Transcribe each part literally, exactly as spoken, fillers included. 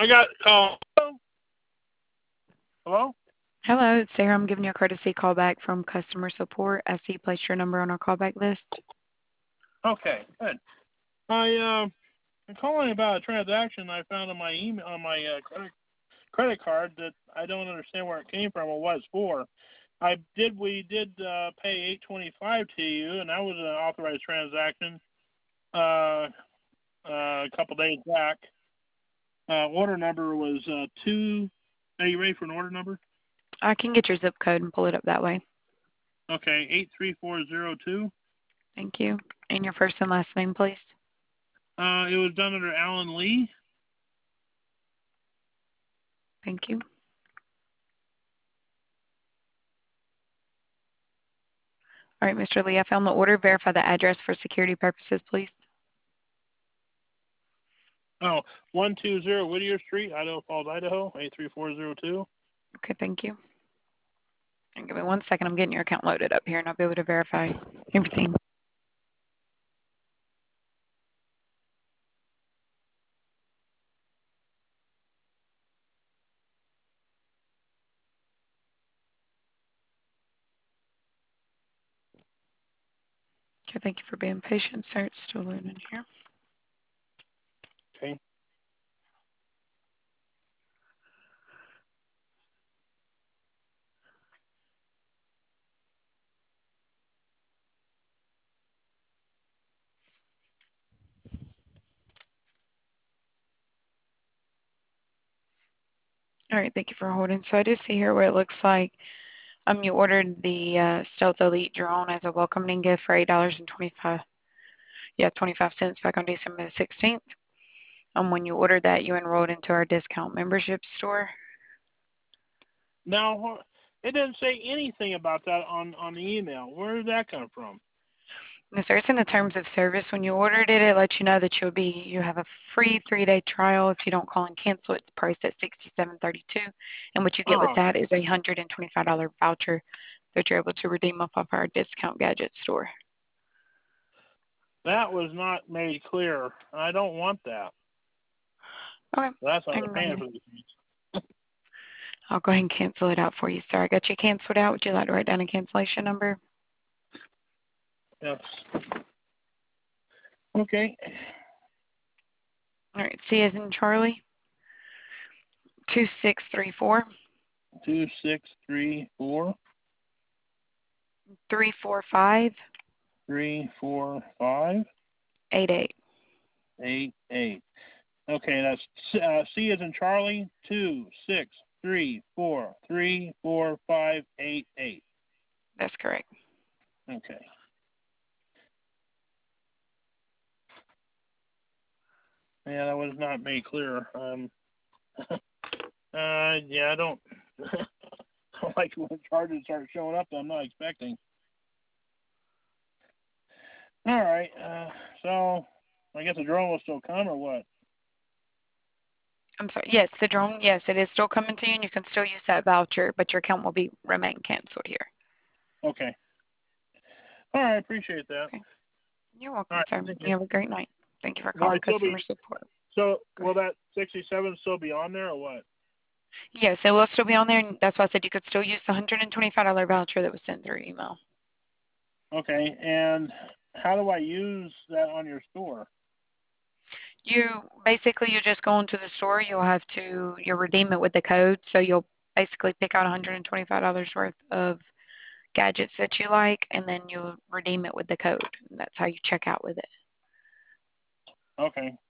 I got call. Hello? Hello? Hello, it's Sarah. I'm giving you a courtesy call back from customer support. I see you placed your number on our callback list. Okay, good. I um, I'm calling about a transaction I found on my email on my uh, credit credit card that I don't understand where it came from or what it's for. I did we did uh, pay eight twenty five to you, and that was an authorized transaction uh, uh, a couple days back. Uh, order number was uh, two. Are you ready for an order number? I can get your zip code and pull it up that way. Okay, eight three four zero two. Thank you. And your first and last name, please. Uh, it was done under Alan Lee. Thank you. All right, Mister Lee, I found the order. Verify the address for security purposes, please. Oh, one two zero Whittier Street, Idaho Falls, Idaho, eight three four zero two. Okay, thank you. And give me one second. I'm getting your account loaded up here, and I'll be able to verify everything. Okay, thank you for being patient, sir. It's still loading here. Okay. All right, thank you for holding. So I do see here where it looks like um you ordered the uh, Stealth Elite drone as a welcoming gift for eight dollars and twenty five yeah twenty five cents back on December the sixteenth. Um, when you ordered that, you enrolled into our discount membership store. Now, it didn't say anything about that on, on the email. Where did that come from? Yes, sir. It's in the terms of service. When you ordered it, it lets you know that you'll be you have a free three day trial. If you don't call and cancel, it's priced at sixty seven thirty two, and what you get with Oh, that is a hundred and twenty five dollar voucher that you're able to redeem off of our discount gadget store. that was not made clear. I don't want that. Okay, That's I not a can go paying ahead. for these things. I'll go ahead and cancel it out for you, sir. I got you canceled out. Would you like to write down a cancellation number? Yes. Okay. All right, C as in Charlie. Two six three four Two six three four three four five three four five eight eight. eight eight. Okay, that's uh, C as in Charlie. Two six three four three four five eight eight. That's correct. Okay. Yeah, that was not made clear. Um, uh, yeah, I don't, I don't like when charges start showing up that I'm not expecting. All right, uh, so I guess the drone will still come or what? I'm sorry. Yes, the drone. Yes, it is still coming to you, and you can still use that voucher, but your account will be remain canceled here. Okay. All right, appreciate that. Okay. You're All welcome, right, sir. thank you. You have a great night. Thank you for Will I calling still be, customer support. so Go will ahead. that sixty-seven still be on there or what? Yes, it will still be on there, and that's why I said you could still use the one hundred twenty-five dollar voucher that was sent through email. Okay, and how do I use that on your store? You basically you just go into the store. You'll have to you redeem it with the code. So you'll basically pick out one hundred twenty-five dollars worth of gadgets that you like, and then you'll redeem it with the code. And that's how you check out with it. Okay.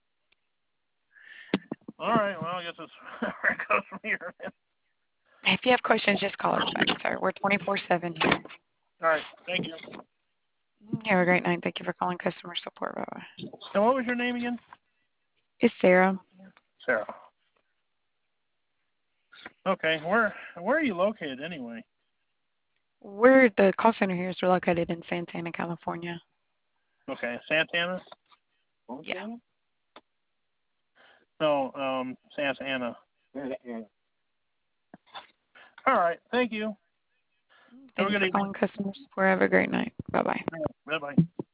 All right, well, I guess that's where it goes from here. If you have questions, just call us back, sir. We're twenty-four seven here. All right, thank you. Have a great night. Thank you for calling customer support. Bye-bye. And what was your name again? It's Sarah. Sarah. Okay, where where are you located anyway? We're the call center here is located in Santana, California. Okay, Santana? Yeah. Santana? No, um, Santa Ana. All right, thank you. Have Thank a you good for evening. calling customer support. Have a great night. Bye-bye. Bye-bye.